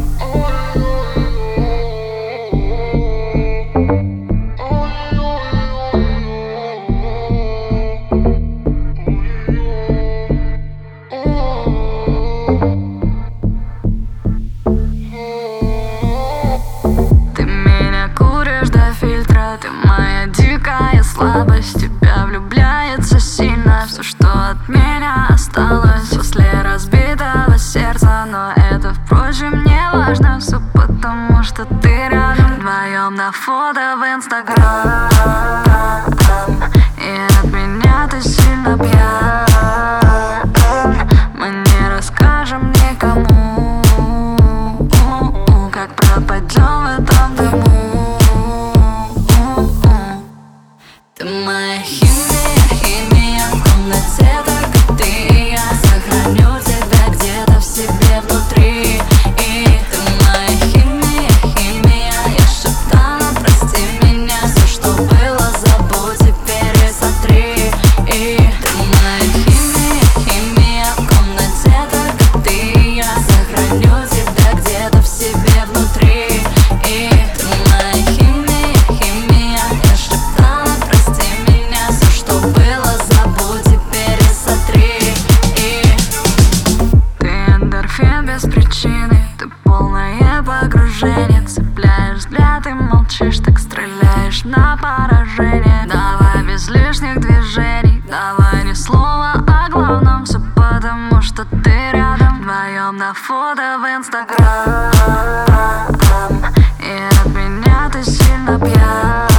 Ты меня куришь до фильтра, ты моя дикая слабость. Тебя влюбляется сильно все, что от меня осталось после разбитого сердца. Но это, впрочем, не важно, все потому, что ты рядом. Вдвоем на фото в Инстаграм, и от меня ты сильно пьян. Мы не расскажем никому, как пропадем в этом дыму. Ты моя химия, химия в комнате, только ты и я. Сохраню тебя где-то в себе внутри. И ты моя химия, химия. Я шептала, прости меня, все, что было, забудь, теперь и сотри. И ты моя химия, химия в комнате, только ты и я. Сохраню тебя где-то в себе внутри. И ты моя химия, химия. Я шептала, прости меня, все, что было, забудь, теперь и сотри. И ты эндорфин без причины, ты полное погружение. Цепляешь взгляд и молчишь, так стреляешь на поражение. Давай без лишних движений, давай ни слова о главном. Все потому, что ты рядом. Вдвоем на фото в Инстаграм, и от меня ты сильно пьян.